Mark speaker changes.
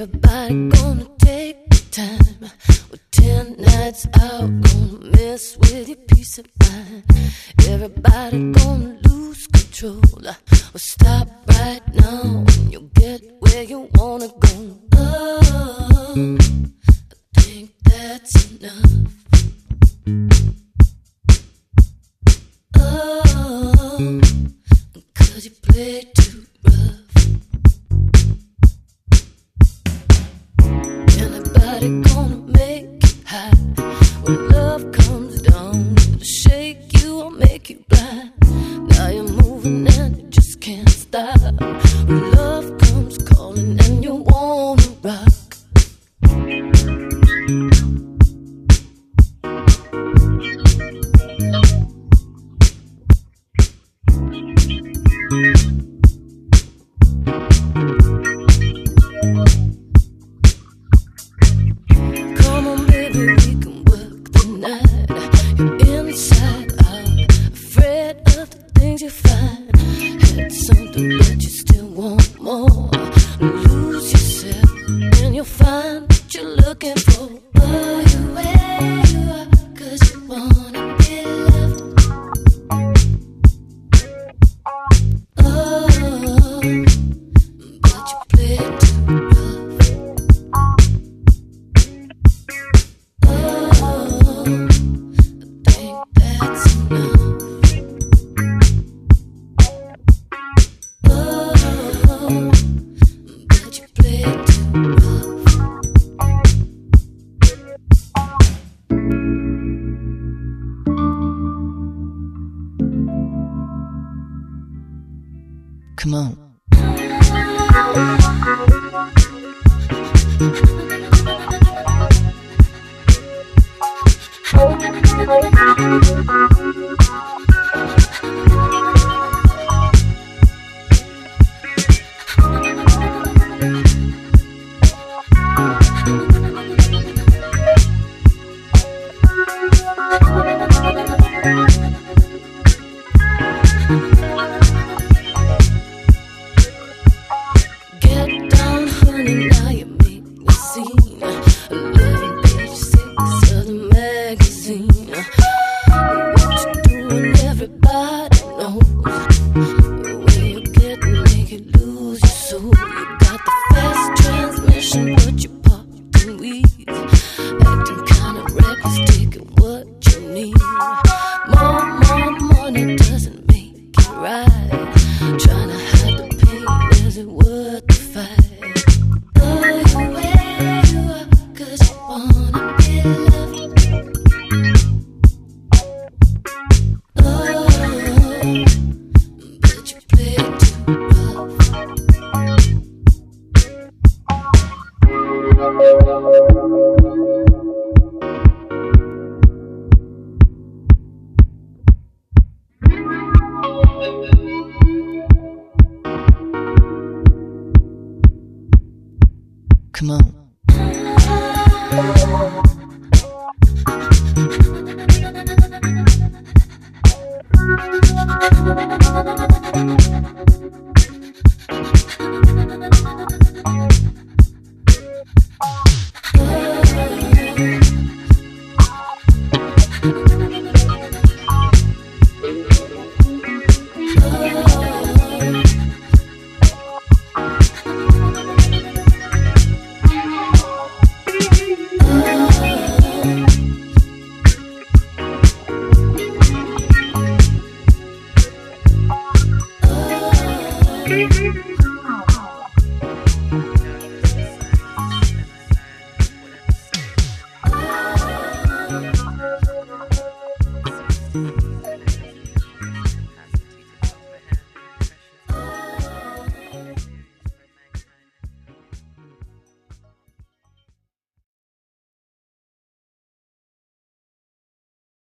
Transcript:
Speaker 1: Everybody gonna take the time. With 10 nights out, gonna mess with your peace of mind. Everybody gonna lose control. Well, stop right now and you'll get where you wanna go. Oh, I think that's enough. Oh, 'cause you play too rough. Anybody gonna make it high? When love comes down, it'll shake you or make you blind. Now you're moving and you just can't stop. When love comes calling and you wanna rock. Come on, baby, we can work the night. You're inside out, afraid of the things you find. Had something but you still want more. Lose yourself and you'll find what you're looking for. Oh, you where you are, 'cause you wanna be loved. Oh, but you play too rough. Oh, I think that's enough. Oh, but you play too rough. Come on.